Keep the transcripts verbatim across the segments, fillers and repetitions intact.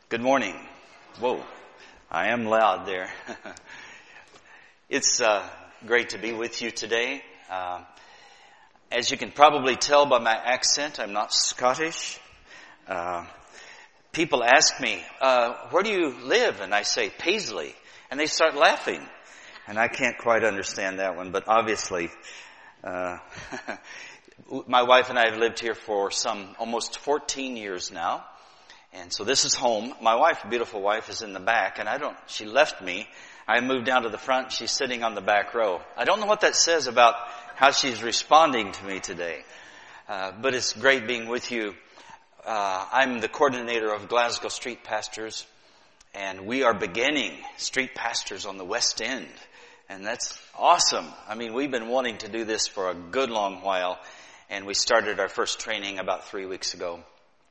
Good morning. Whoa, I am loud there. It's uh, great to be with you today. Uh, as you can probably tell by my accent, I'm not Scottish. Uh, people ask me, uh, where do you live? And I say, Paisley. And they start laughing. And I can't quite understand that one, but obviously, uh, my wife and I have lived here for some almost fourteen years now. And so this is home. My wife, beautiful wife, is in the back, and I don't, she left me. I moved down to the front. She's sitting on the back row. I don't know what that says about how she's responding to me today. Uh, but it's great being with you. Uh, I'm the coordinator of Glasgow Street Pastors, and we are beginning Street Pastors on the West End. And that's awesome. I mean, we've been wanting to do this for a good long while, and we started our first training about three weeks ago.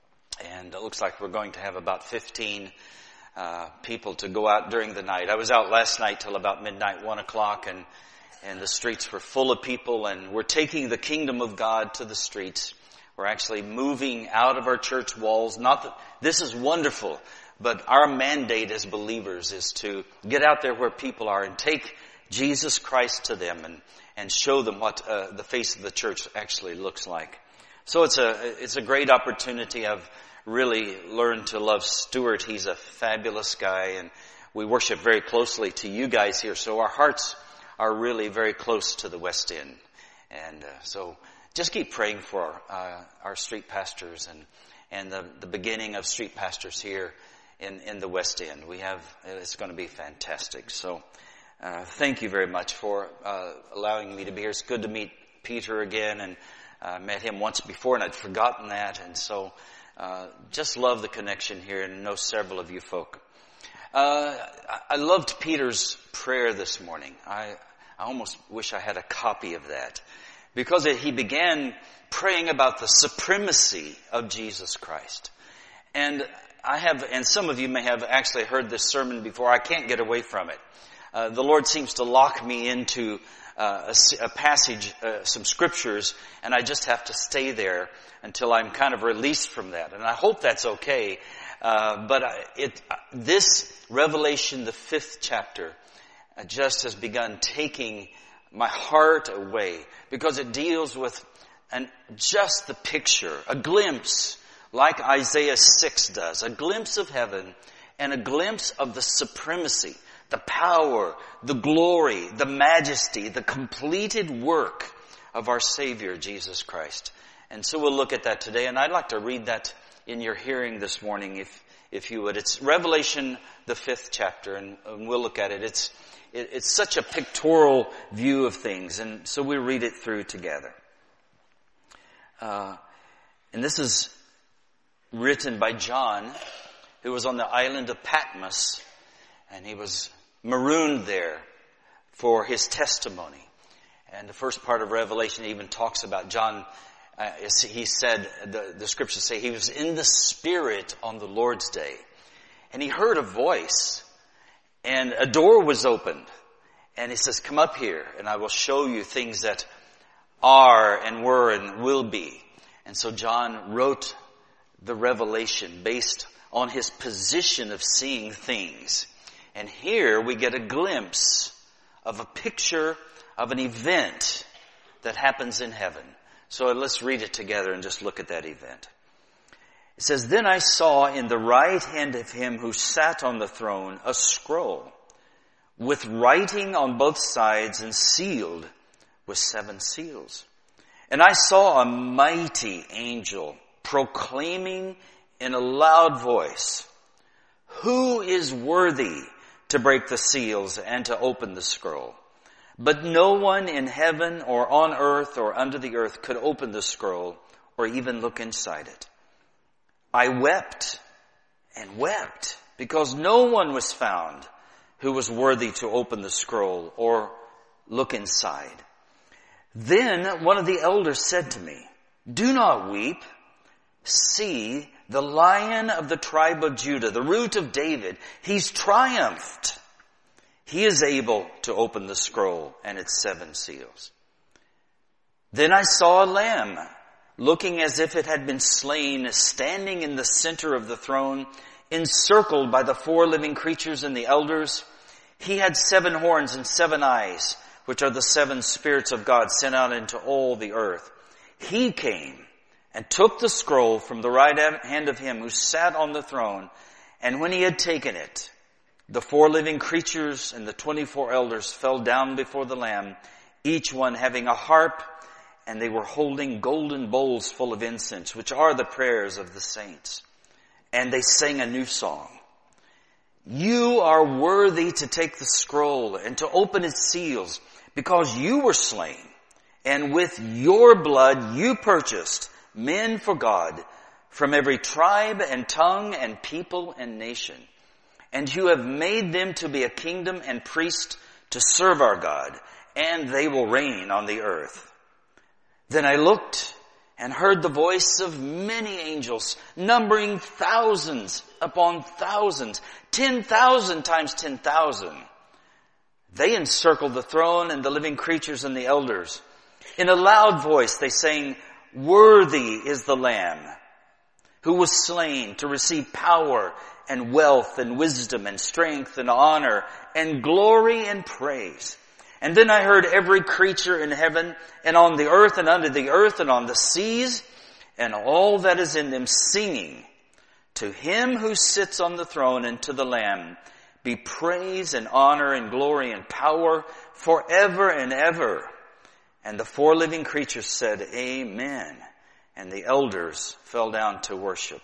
And it looks like we're going to have about fifteen uh, people to go out during the night. I was out last night till about midnight, one o'clock, and and the streets were full of people. And we're taking the kingdom of God to the streets. We're actually moving out of our church walls. Not that this is wonderful, but our mandate as believers is to get out there where people are and take Jesus Christ to them and and show them what uh, the face of the church actually looks like. So it's a it's a great opportunity. I've really learned to love Stuart. He's a fabulous guy, and we worship very closely to you guys here. So our hearts are really very close to the West End, and uh, so just keep praying for uh, our street pastors and and the, the beginning of street pastors here in in the West End. We have it's going to be fantastic. So uh, thank you very much for uh, allowing me to be here. It's good to meet Peter again, and I uh, met him once before, and I'd forgotten that, and so uh, just love the connection here, and know several of you folk. Uh, I, I loved Peter's prayer this morning. I, I almost wish I had a copy of that, because it, he began praying about the supremacy of Jesus Christ. And I have, and some of you may have actually heard this sermon before. I can't get away from it. Uh, the Lord seems to lock me into Uh, a, a passage, uh, some scriptures, and I just have to stay there until I'm kind of released from that. And I hope that's okay. Uh, but it, this Revelation, the fifth chapter, uh, just has begun taking my heart away, because it deals with an, just the picture, a glimpse, like Isaiah six does, a glimpse of heaven and a glimpse of the supremacy, the power, the glory, the majesty, the completed work of our Savior, Jesus Christ. And so we'll look at that today. And I'd like to read that in your hearing this morning, if if you would. It's Revelation, the fifth chapter, and, and we'll look at it. It's it, it's such a pictorial view of things, and so we read it through together. Uh, and this is written by John, who was on the island of Patmos, and he was marooned there for his testimony. And the first part of Revelation even talks about John. Uh, he said, the, the scriptures say he was in the Spirit on the Lord's day. And he heard a voice, and a door was opened. And he says, come up here, and I will show you things that are and were and will be. And so John wrote the Revelation based on his position of seeing things. And here we get a glimpse of a picture of an event that happens in heaven. So let's read it together and just look at that event. It says, then I saw in the right hand of him who sat on the throne a scroll with writing on both sides and sealed with seven seals. And I saw a mighty angel proclaiming in a loud voice, who is worthy to break the seals and to open the scroll? But no one in heaven or on earth or under the earth could open the scroll or even look inside it. I wept and wept because no one was found who was worthy to open the scroll or look inside. Then one of the elders said to me, do not weep. See, the Lion of the tribe of Judah, the Root of David, he's triumphed. He is able to open the scroll and its seven seals. Then I saw a lamb, looking as if it had been slain, standing in the center of the throne, encircled by the four living creatures and the elders. He had seven horns and seven eyes, which are the seven spirits of God sent out into all the earth. He came and took the scroll from the right hand of him who sat on the throne. And when he had taken it, the four living creatures and the twenty-four elders fell down before the Lamb, each one having a harp, and they were holding golden bowls full of incense, which are the prayers of the saints. And they sang a new song. You are worthy to take the scroll and to open its seals, because you were slain, and with your blood you purchased men for God from every tribe and tongue and people and nation. And you have made them to be a kingdom and priests to serve our God, and they will reign on the earth. Then I looked and heard the voice of many angels, numbering thousands upon thousands, ten thousand times ten thousand. They encircled the throne and the living creatures and the elders. In a loud voice they sang, Worthy is the Lamb who was slain to receive power and wealth and wisdom and strength and honor and glory and praise. And then I heard every creature in heaven and on the earth and under the earth and on the seas and all that is in them singing, to him who sits on the throne and to the Lamb be praise and honor and glory and power forever and ever. And the four living creatures said, Amen. And the elders fell down to worship.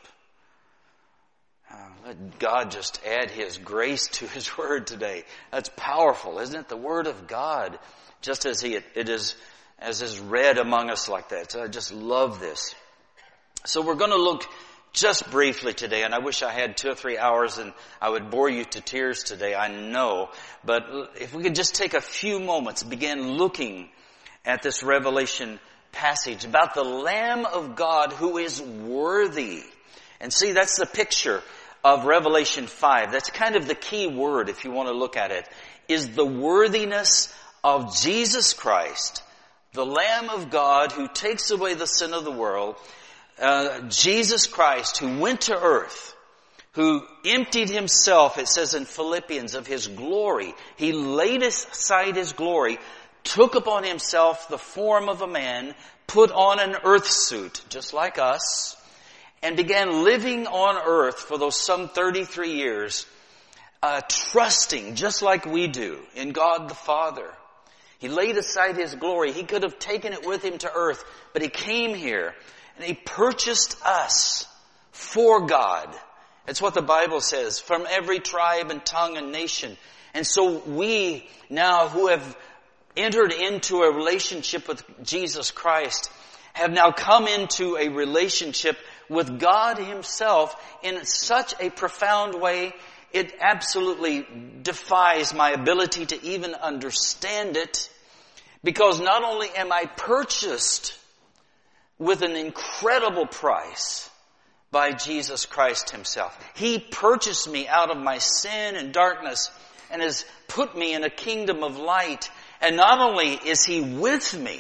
Uh, let God just add His grace to His Word today. That's powerful, isn't it? The Word of God, just as He it is as is read among us like that. So I just love this. So we're going to look just briefly today, and I wish I had two or three hours and I would bore you to tears today, I know. But if we could just take a few moments, begin looking at this Revelation passage about the Lamb of God who is worthy. And see, that's the picture of Revelation five. That's kind of the key word, if you want to look at it, is the worthiness of Jesus Christ, the Lamb of God who takes away the sin of the world. Uh, Jesus Christ who went to earth, who emptied himself, it says in Philippians, of his glory. He laid aside his glory, took upon himself the form of a man, put on an earth suit, just like us, and began living on earth for those some thirty-three years, uh, trusting, just like we do, in God the Father. He laid aside his glory. He could have taken it with him to earth, but he came here and he purchased us for God. That's what the Bible says, from every tribe and tongue and nation. And so we now who have entered into a relationship with Jesus Christ have now come into a relationship with God Himself in such a profound way, it absolutely defies my ability to even understand it, because not only am I purchased with an incredible price by Jesus Christ Himself. He purchased me out of my sin and darkness and has put me in a kingdom of light. And not only is He with me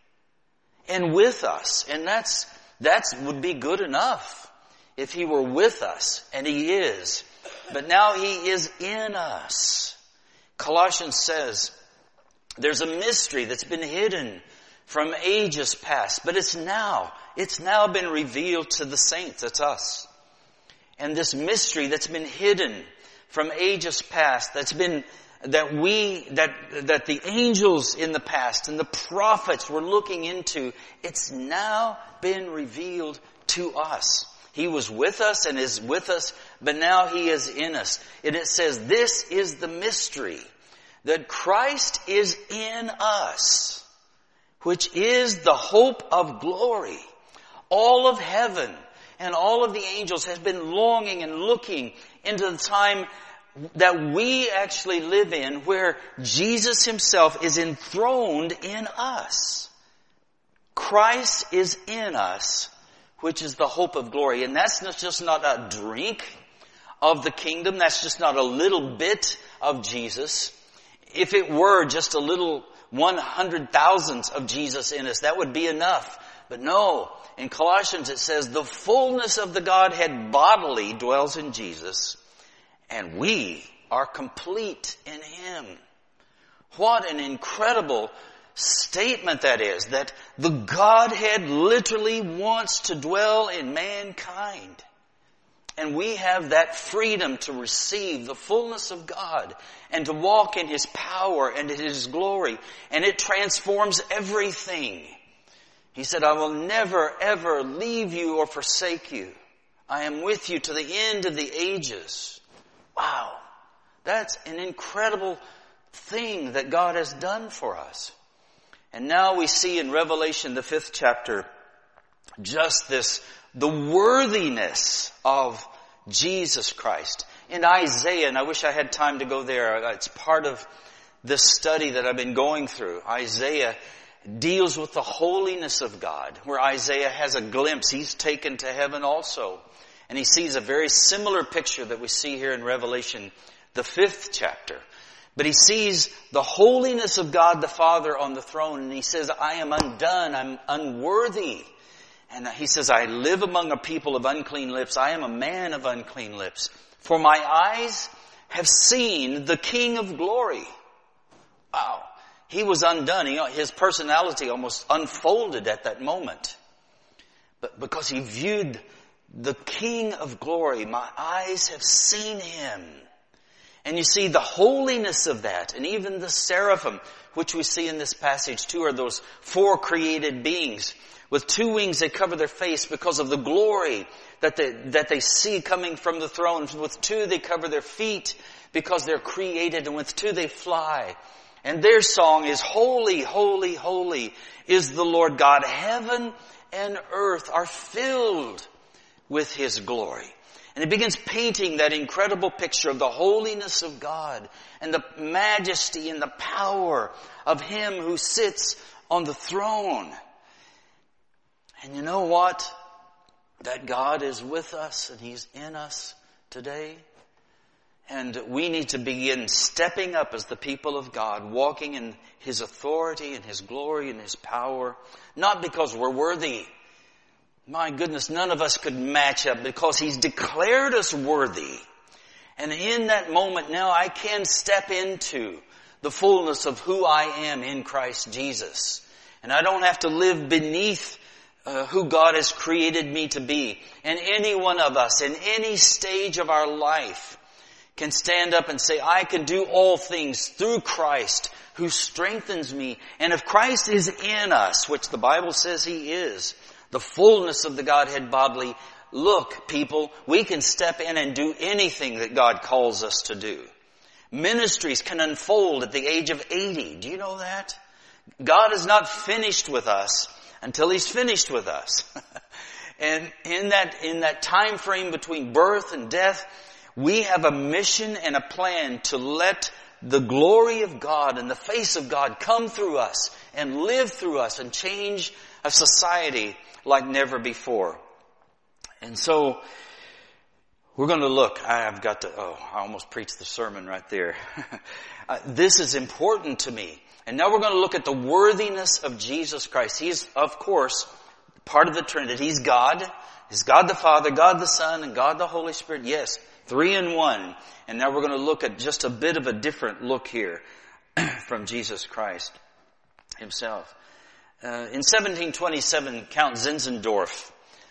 and with us, and that's That would be good enough if He were with us, and He is. But now He is in us. Colossians says there's a mystery that's been hidden from ages past, but it's now, it's now been revealed to the saints, that's us. And this mystery that's been hidden from ages past, that's been that we, that, that the angels in the past and the prophets were looking into, it's now been revealed to us. He was with us and is with us, but now He is in us. And it says, this is the mystery, that Christ is in us, which is the hope of glory. All of heaven and all of the angels has been longing and looking into the time that we actually live in, where Jesus Himself is enthroned in us. Christ is in us, which is the hope of glory. And that's not just not a drink of the kingdom. That's just not a little bit of Jesus. If it were just a little one hundred thousandths of Jesus in us, that would be enough But no, in Colossians it says the fullness of the Godhead bodily dwells in Jesus, and we are complete in Him. What an incredible statement that is, that the Godhead literally wants to dwell in mankind. And we have that freedom to receive the fullness of God and to walk in His power and in His glory. And it transforms everything. He said, I will never, ever leave you or forsake you. I am with you to the end of the ages. Wow. That's an incredible thing that God has done for us. And now we see in Revelation, the fifth chapter, just this, the worthiness of Jesus Christ. In Isaiah, and I wish I had time to go there, it's part of this study that I've been going through. Isaiah deals with the holiness of God, where Isaiah has a glimpse. He's taken to heaven also. And he sees a very similar picture that we see here in Revelation, the fifth chapter. But he sees the holiness of God the Father on the throne, and he says, I am undone, I'm unworthy. And he says, I live among a people of unclean lips. I am a man of unclean lips. For my eyes have seen the King of glory. Wow. He was undone. He, his personality almost unfolded at that moment. But because he viewed the King of glory, my eyes have seen Him. And you see the holiness of that, and even the seraphim, which we see in this passage too, are those four created beings. With two wings they cover their face because of the glory that they, that they see coming from the throne. With two they cover their feet because they're created, and with two they fly. And their song is, holy, holy, holy is the Lord God. Heaven and earth are filled with His glory. And it begins painting that incredible picture of the holiness of God and the majesty and the power of Him who sits on the throne. And you know what? That God is with us and He's in us today. And we need to begin stepping up as the people of God, walking in His authority and His glory and His power. Not because we're worthy. My goodness, none of us could match up, because He's declared us worthy. And in that moment now I can step into the fullness of who I am in Christ Jesus. And I don't have to live beneath uh, who God has created me to be. And any one of us in any stage of our life can stand up and say, I can do all things through Christ who strengthens me. And if Christ is in us, which the Bible says He is, the fullness of the Godhead bodily, look, people, we can step in and do anything that God calls us to do. Ministries can unfold at the age of eighty. Do you know that? God is not finished with us until He's finished with us. And in that, in that time frame between birth and death, we have a mission and a plan to let the glory of God and the face of God come through us and live through us and change a society like never before. And so we're going to look. I've got to, oh, I almost preached the sermon right there. uh, this is important to me. And now we're going to look at the worthiness of Jesus Christ. He's, of course, part of the Trinity. He's God. He's God the Father, God the Son, and God the Holy Spirit. Yes, three in one. And now we're going to look at just a bit of a different look here from Jesus Christ Himself. Uh, in seventeen twenty-seven, Count Zinzendorf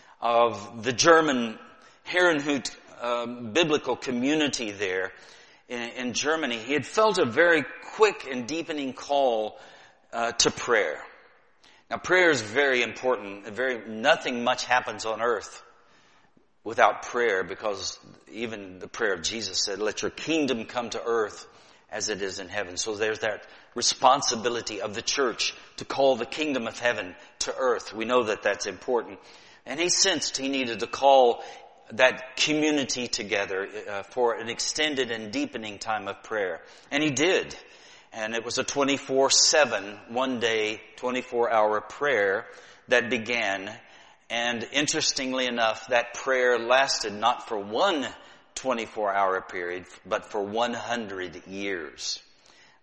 of the German Herrnhut uh, biblical community there in, in Germany, he had felt a very quick and deepening call uh, to prayer. Now, prayer is very important. Very nothing much happens on earth without prayer, because even the prayer of Jesus said, "Let your kingdom come to earth as it is in heaven." So there's that responsibility of the church to call the kingdom of heaven to earth. We know that that's important. And he sensed he needed to call that community together uh, for an extended and deepening time of prayer. And he did. And it was a twenty-four seven, one day, twenty-four hour prayer that began. And interestingly enough, that prayer lasted not for one twenty-four hour period, but for one hundred years.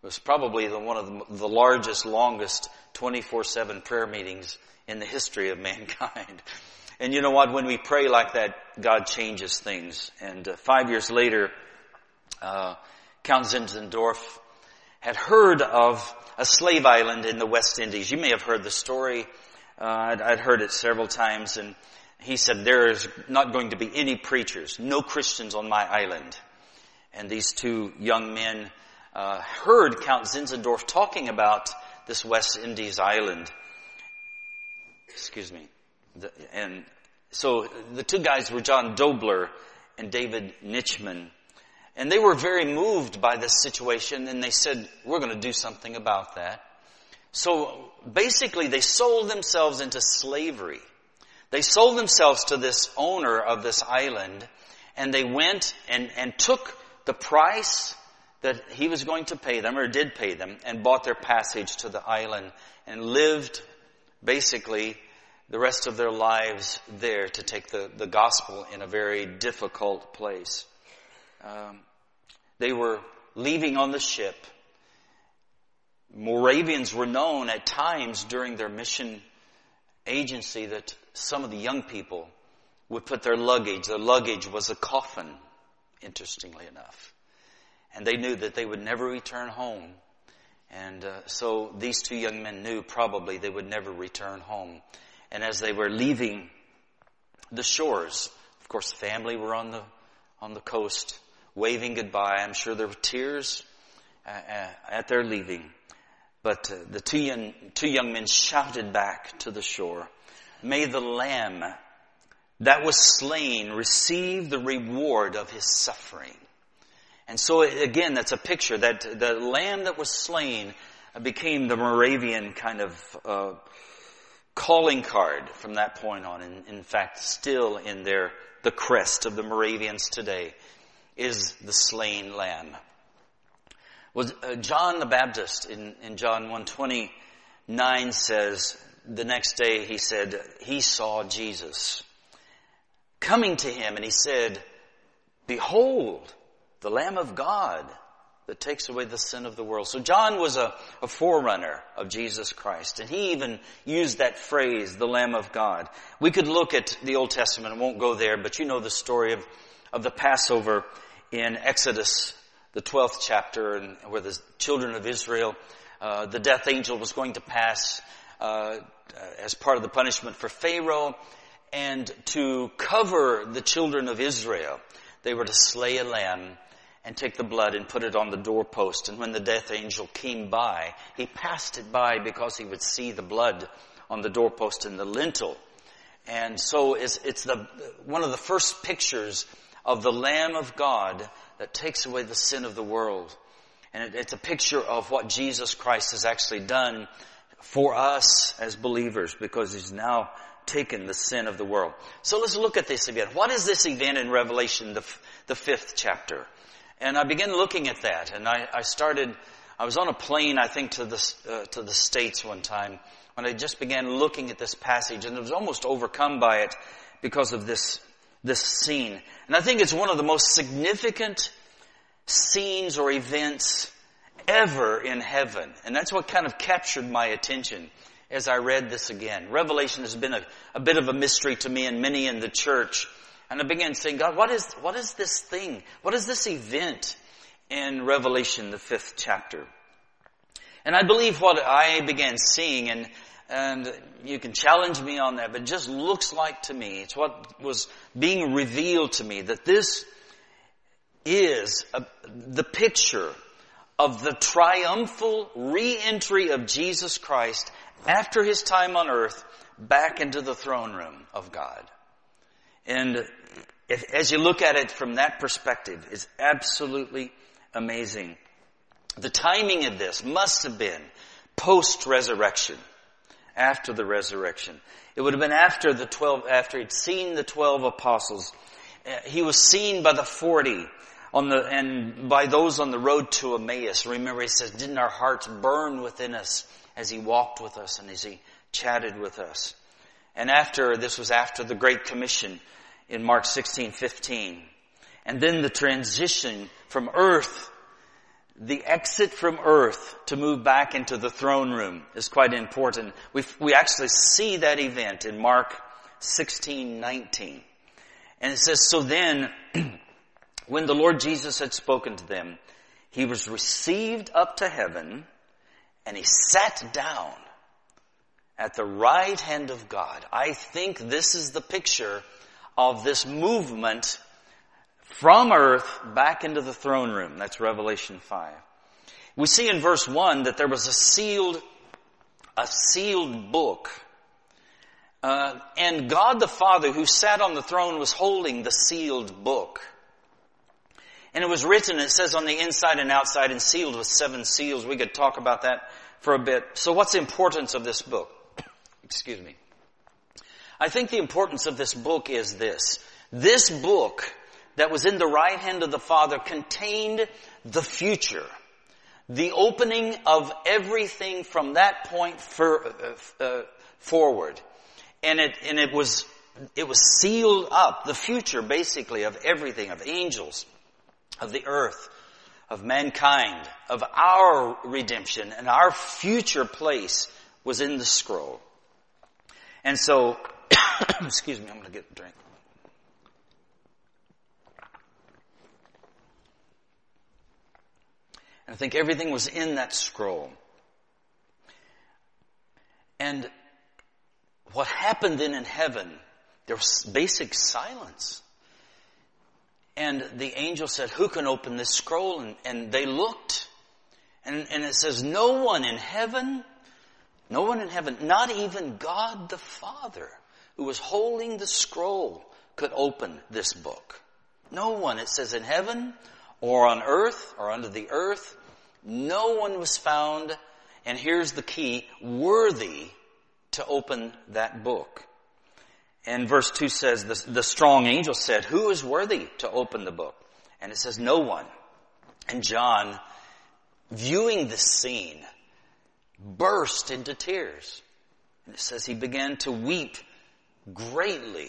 It was probably the, one of the, the largest, longest twenty-four seven prayer meetings in the history of mankind. And you know what? When we pray like that, God changes things. And uh, five years later, uh, Count Zinzendorf had heard of a slave island in the West Indies. You may have heard the story. Uh, I'd, I'd heard it several times. And he said, there is not going to be any preachers, no Christians on my island. And these two young men uh, heard Count Zinzendorf talking about this West Indies island. Excuse me. The, and so the two guys were John Dobler and David Nitschmann. And they were very moved by this situation, and they said, we're going to do something about that. So basically they sold themselves into slavery. They sold themselves to this owner of this island, and they went and, and took the price that he was going to pay them, or did pay them, and bought their passage to the island and lived basically the rest of their lives there to take the, the gospel in a very difficult place. Um, they were leaving on the ship. Moravians were known at times during their mission agency that some of the young people would put their luggage. Their luggage was a coffin, interestingly enough. And they knew that they would never return home. And uh, so these two young men knew probably they would never return home. And as they were leaving the shores, of course, the family were on the on the coast, waving goodbye. I'm sure there were tears uh, uh, at their leaving. But uh, the two young, two young men shouted back to the shore, "May the Lamb that was slain receive the reward of his suffering." And so again, that's a picture that the Lamb that was slain became the Moravian kind of uh, calling card from that point on. And in fact, still in their the crest of the Moravians today is the slain Lamb. Well, uh, John the Baptist in, in John one twenty-nine says, the next day he said, he saw Jesus coming to him, and he said, "Behold, the Lamb of God that takes away the sin of the world." So John was a, a forerunner of Jesus Christ. And he even used that phrase, the Lamb of God. We could look at the Old Testament. I won't go there, but you know the story of, of the Passover in Exodus, the twelfth chapter, and where the children of Israel, uh, the death angel was going to pass uh, as part of the punishment for Pharaoh. And to cover the children of Israel, they were to slay a lamb and take the blood and put it on the doorpost. And when the death angel came by, he passed it by because he would see the blood on the doorpost and the lintel. And so it's, it's the one of the first pictures of the Lamb of God that takes away the sin of the world. And it, it's a picture of what Jesus Christ has actually done for us as believers, because he's now taken the sin of the world. So let's look at this event. What is this event in Revelation, the, the fifth chapter? And I began looking at that, and I, I started, I was on a plane, I think, to the, uh, to the States one time, when I just began looking at this passage, and I was almost overcome by it because of this, this scene. And I think it's one of the most significant scenes or events ever in heaven. And that's what kind of captured my attention as I read this again. Revelation has been a, a bit of a mystery to me and many in the church. And I began saying, God, what is, what is this thing? What is this event in Revelation, the fifth chapter? And I believe what I began seeing, and, and you can challenge me on that, but it just looks like to me, it's what was being revealed to me, that this is a, the picture of the triumphal re-entry of Jesus Christ after his time on earth back into the throne room of God. And if, as you look at it from that perspective, it's absolutely amazing. The timing of this must have been post-resurrection, after the resurrection. It would have been after the twelve, after he'd seen the twelve apostles. He was seen by the forty on the, and by those on the road to Emmaus. Remember, he says, didn't our hearts burn within us as he walked with us and as he chatted with us? And after, this was after the Great Commission in Mark sixteen fifteen. And then the transition from earth the exit from earth to move back into the throne room is quite important. We we actually see that event in Mark sixteen nineteen. And it says, so then, when the Lord Jesus had spoken to them, he was received up to heaven, and he sat down at the right hand of God. I think this is the picture of this movement from earth back into the throne room. That's Revelation five. We see in verse one that there was a sealed, a sealed book. Uh, and God the Father who sat on the throne was holding the sealed book. And it was written, it says on the inside and outside and sealed with seven seals. We could talk about that for a bit. So what's the importance of this book? Excuse me. I think the importance of this book is this. This book that was in the right hand of the Father contained the future. The opening of everything from that point for, uh, uh, forward. And it, and it was, it was sealed up. The future basically of everything, of angels, of the earth, of mankind, of our redemption, and our future place was in the scroll. And so, excuse me, I'm going to get a drink. And I think everything was in that scroll. And what happened then in heaven, there was basic silence. And the angel said, who can open this scroll? And, and they looked. And, and it says, no one in heaven, no one in heaven, not even God the Father, who was holding the scroll, could open this book. No one, it says, in heaven or on earth or under the earth, no one was found, and here's the key, worthy to open that book. And verse two says, the, the strong angel said, who is worthy to open the book? And it says, no one. And John, viewing this scene, burst into tears. And it says he began to weep greatly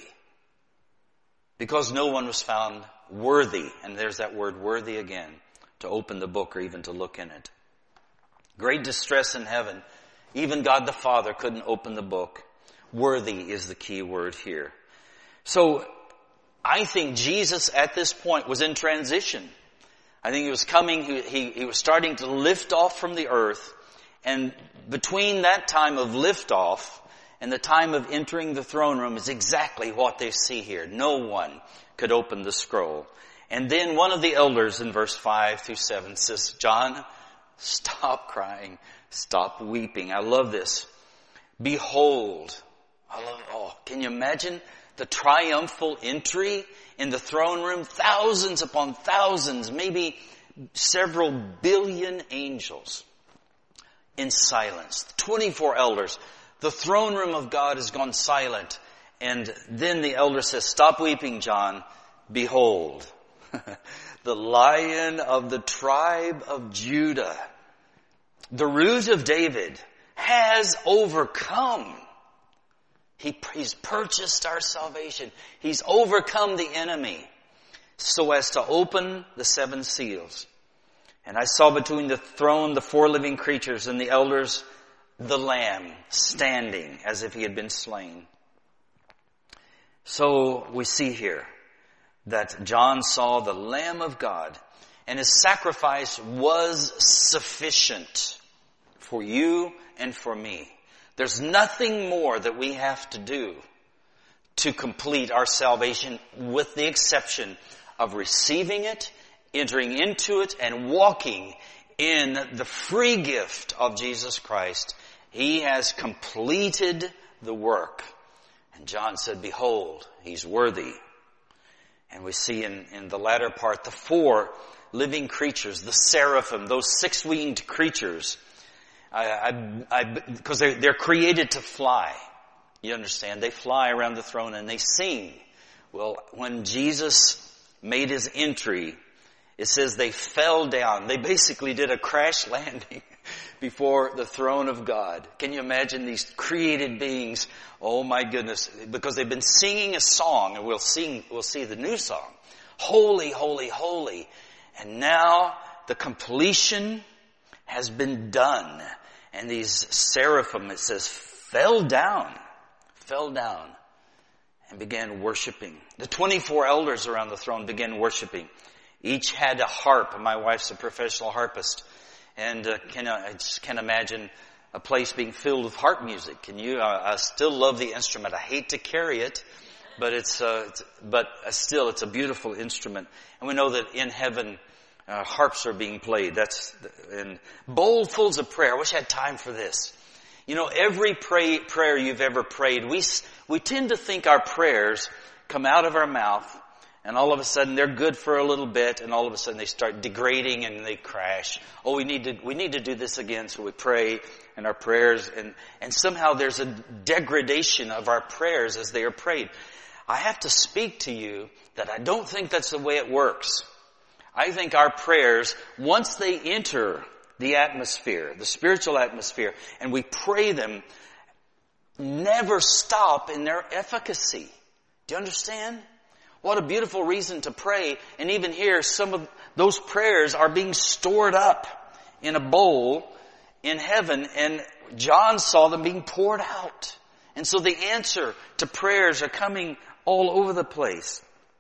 because no one was found worthy. And there's that word worthy again, to open the book or even to look in it. Great distress in heaven. Even God the Father couldn't open the book. Worthy is the key word here. So, I think Jesus at this point was in transition. I think he was coming, he, he, he was starting to lift off from the earth. And between that time of liftoff and the time of entering the throne room is exactly what they see here. No one could open the scroll. And then one of the elders in verse five through seven says, John, stop crying. Stop weeping. I love this. Behold. I love, oh, can you imagine the triumphal entry in the throne room? Thousands upon thousands, maybe several billion angels in silence. twenty-four elders. The throne room of God has gone silent. And then the elder says, stop weeping, John. Behold, the Lion of the tribe of Judah, the Root of David, has overcome. He, he's purchased our salvation. He's overcome the enemy so as to open the seven seals. And I saw between the throne the four living creatures and the elders the Lamb standing as if he had been slain. So we see here that John saw the Lamb of God, and his sacrifice was sufficient for you and for me. There's nothing more that we have to do to complete our salvation, with the exception of receiving it, entering into it, and walking in the free gift of Jesus Christ. He has completed the work. And John said, behold, he's worthy. And we see in, in the latter part the four living creatures, the seraphim, those six-winged creatures, I, I, I, because they're, they're created to fly. You understand? They fly around the throne and they sing. Well, when Jesus made his entry, it says they fell down. They basically did a crash landing before the throne of God. Can you imagine these created beings? Oh my goodness. Because they've been singing a song, and we'll sing, we'll see the new song. Holy, holy, holy. And now the completion has been done. And these seraphim, it says, fell down, fell down and began worshiping. The twenty-four elders around the throne began worshiping. Each had a harp. My wife's a professional harpist. And uh, can, uh, I just can't imagine a place being filled with harp music. Can you? Uh, I still love the instrument. I hate to carry it, but it's, uh, it's but uh, still, it's a beautiful instrument. And we know that in heaven, uh, harps are being played. That's and bowlfuls of prayer. I wish I had time for this. You know, every pray, prayer you've ever prayed, we we tend to think our prayers come out of our mouth, and all of a sudden they're good for a little bit, and all of a sudden they start degrading and they crash. Oh, we need to we need to do this again. So we pray and our prayers, and and somehow there's a degradation of our prayers as they are prayed. I have to speak to you that I don't think that's the way it works. I think our prayers, once they enter the atmosphere, the spiritual atmosphere, and we pray them, never stop in their efficacy. Do you understand? What a beautiful reason to pray. And even here, some of those prayers are being stored up in a bowl in heaven, and John saw them being poured out. And so the answer to prayers are coming all over the place.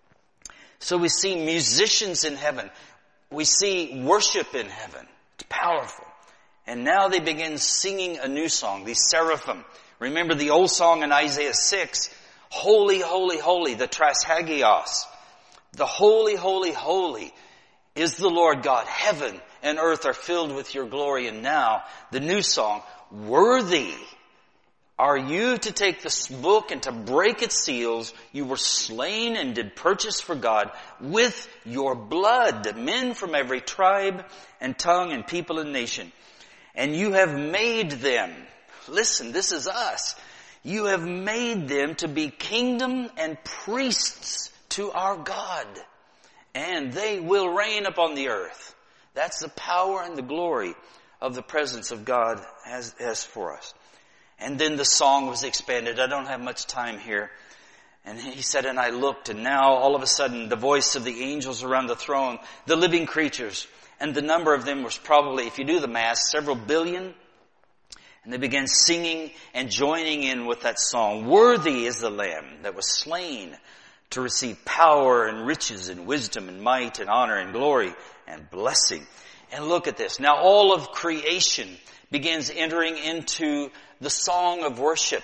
So we see musicians in heaven. We see worship in heaven. It's powerful. And now they begin singing a new song, these seraphim. Remember the old song in Isaiah six, Holy, holy, holy, the Trashagios. The holy, holy, holy is the Lord God. Heaven and earth are filled with your glory. And now the new song, worthy are you to take this book and to break its seals. You were slain and did purchase for God with your blood men from every tribe and tongue and people and nation. And you have made them, listen, this is us. You have made them to be kingdom and priests to our God. And they will reign upon the earth. That's the power and the glory of the presence of God has, has for us. And then the song was expanded. I don't have much time here. And he said, and I looked, and now all of a sudden the voice of the angels around the throne, the living creatures, and the number of them was probably, if you do the math, several billion. And they began singing and joining in with that song. Worthy is the Lamb that was slain to receive power and riches and wisdom and might and honor and glory and blessing. And look at this. Now all of creation begins entering into the song of worship.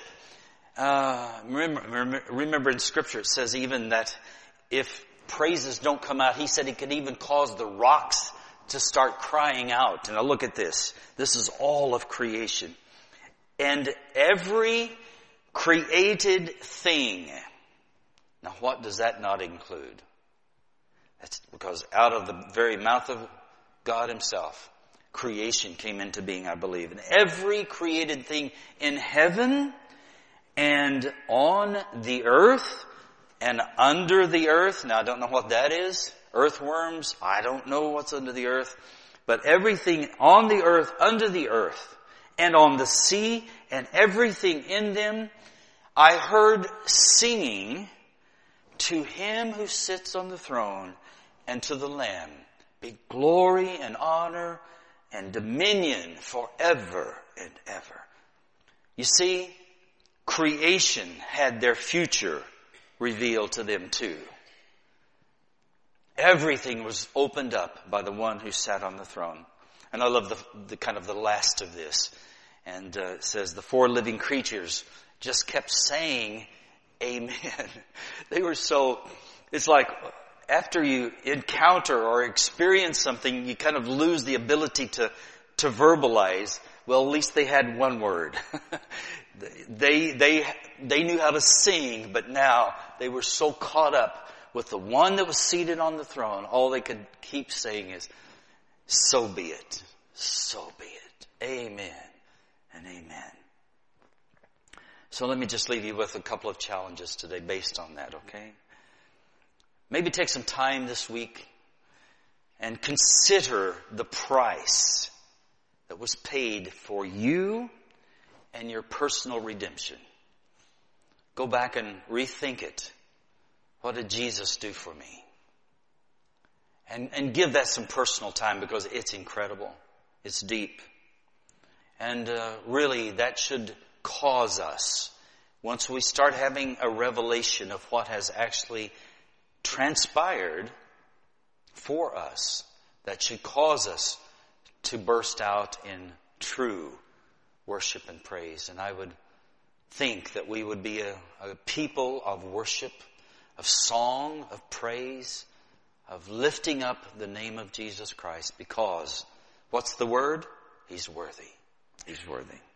Uh, remember, remember in Scripture it says even that if praises don't come out, he said he could even cause the rocks to start crying out. And now look at this. This is all of creation. And every created thing. Now what does that not include? That's because out of the very mouth of God himself, creation came into being, I believe. And every created thing in heaven and on the earth and under the earth. Now I don't know what that is. Earthworms. I don't know what's under the earth. But everything on the earth, under the earth, and on the sea, and everything in them, I heard singing to him who sits on the throne and to the Lamb be glory and honor and dominion forever and ever. You see, creation had their future revealed to them too. Everything was opened up by the one who sat on the throne. And I love the, the kind of the last of this. And uh, it says the four living creatures just kept saying, amen. They were so, it's like after you encounter or experience something, you kind of lose the ability to, to verbalize. Well, at least they had one word. they, they, they knew how to sing, but now they were so caught up with the one that was seated on the throne. All they could keep saying is, so be it. So be it. Amen and amen. So let me just leave you with a couple of challenges today based on that, okay? Maybe take some time this week and consider the price that was paid for you and your personal redemption. Go back and rethink it. What did Jesus do for me? And, and give that some personal time, because it's incredible. It's deep. And uh, really, that should cause us, once we start having a revelation of what has actually transpired for us, that should cause us to burst out in true worship and praise. And I would think that we would be a, a people of worship, of song, of praise, of lifting up the name of Jesus Christ, because what's the word? He's worthy. He's worthy.